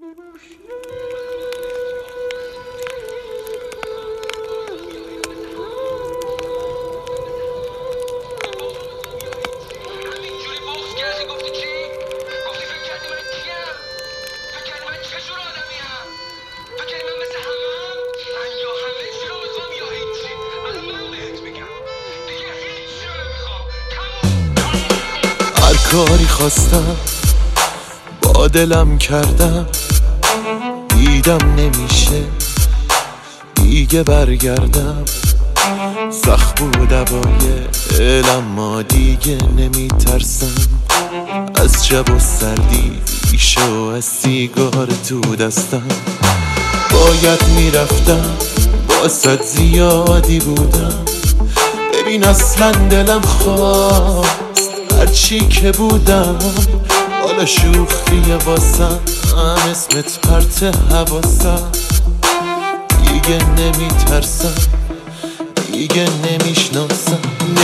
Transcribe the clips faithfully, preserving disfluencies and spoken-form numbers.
کاری خواستم با دلم کردم، دیدم نمیشه دیگه برگردم. سخت بود هوای دلم ما دیگه نمیترسم از شب و سردی ریشه و از سیگار تو دستم. باید میرفتم باست زیادی بودم، ببین اصلا دلم خواست هرچی که بودم حالا شوخیه واسم، اسمت پرت حواسم. دیگه نمیترسم دیگه نمیشناسم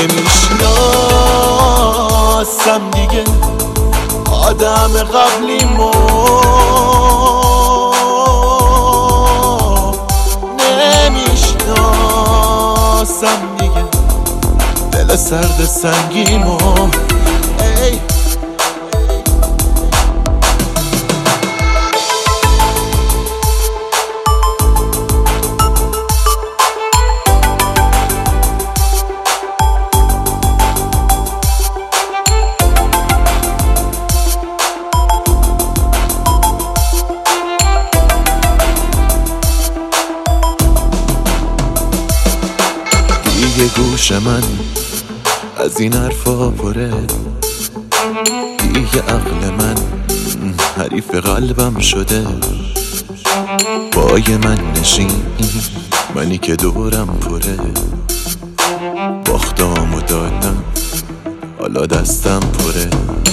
نمیشناسم دیگه آدم قبلیمو، نمیشناسم دیگه دل سرد سنگیمو. ای دیگه گوش من از این حرفا پره، دیگه عقل من حریف قلبم شده. پای من نشین منی که دورم پره، باختامو دادم حالا دستم پره.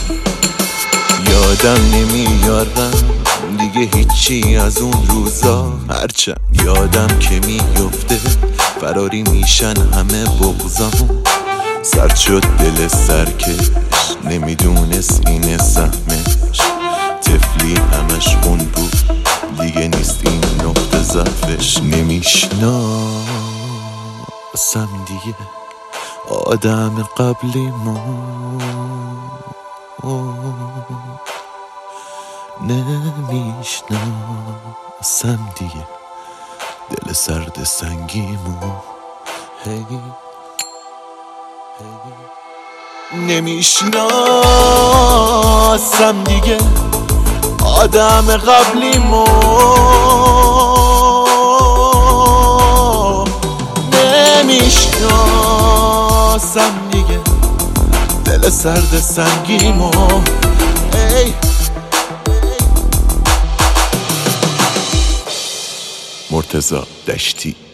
یادم نمیارم دیگه هیچی از اون روزا، هرچند یادم که میفته فراری میشن همه بغضام. سرد شد دل سرکش نمیدونست اینه سهمش، طفلی همش خون بود دیگه نیست این نقطه ضعفش. نمیشناسم دیگه آدم قبلیمو، نمیشناسم دیگه دل سرد سنگیمو. هی نمیشناسم دیگه آدم قبلیمو، نمیشناسم دیگه دل سرد سنگیمو. ای مرتضی دشتی.